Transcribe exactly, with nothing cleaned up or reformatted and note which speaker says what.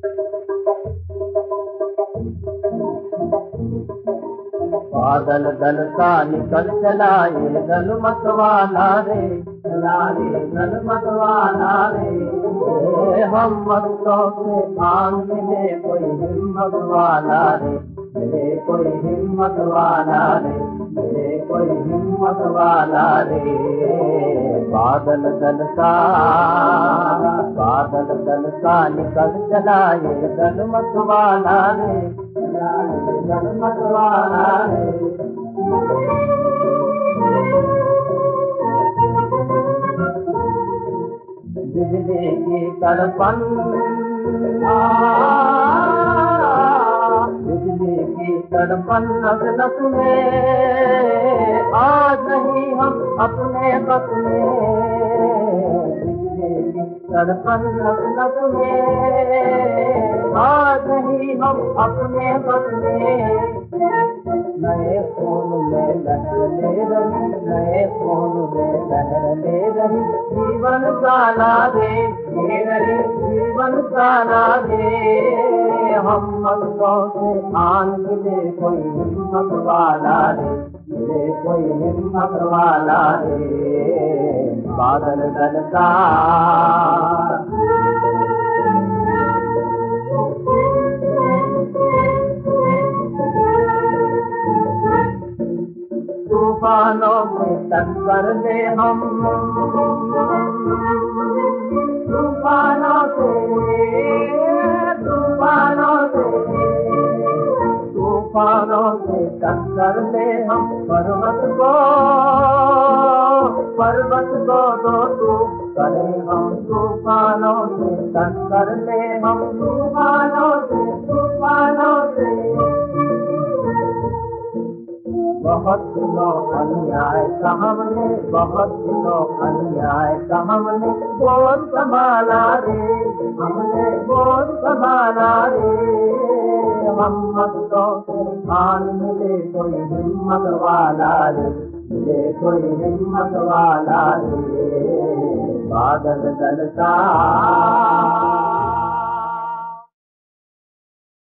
Speaker 1: बादल दल सा निकल चला ये दल मतवाला रे, चला ये दल मतवाला रे। हम मस्तों से आन मिले कोई हिम्मत वाला रे, मिले कोई हिम्मत वाला रे, मिले कोई हिम्मत वाला रे। बादल दल सा बादल दल सा निकल चला ये दल मतवाला रे, चला ये दल मतवाला रे। बिजली की तड़पन बिजली की तड़पन नस नस में, आज नहीं हम अपने बस में। बिजली की तड़पन नस नस में, आज नहीं हम अपने बस में। नए खून में लहर ले रही, नए खून में लहर ले रही, जीवन काला रे ये रही, जीवन काला रे। हम मस्तों से आन मिले कोई हिम्मत वाला रे, मिले कोई हिम्मत वाला रे। बादल दल सा तूफानों से टक्कर ले हम, तूफानों से तूफानों से तूफानों से टक्कर ले हम। पर्वत को पर्वत को दो तू करे हम, तूफानों से टक्कर ले हम, तूफानों से तूफानों से। बहुत दिनों अन्याय का हमने, बहुत दिनों अन्याय का हमने बोझ संभाला रे, हमने बोझ संभाला रे। हम मस्तों से आन मिले कोई हिम्मत वाला रे, मिले कोई हिम्मत वाला रे। बादल दल सा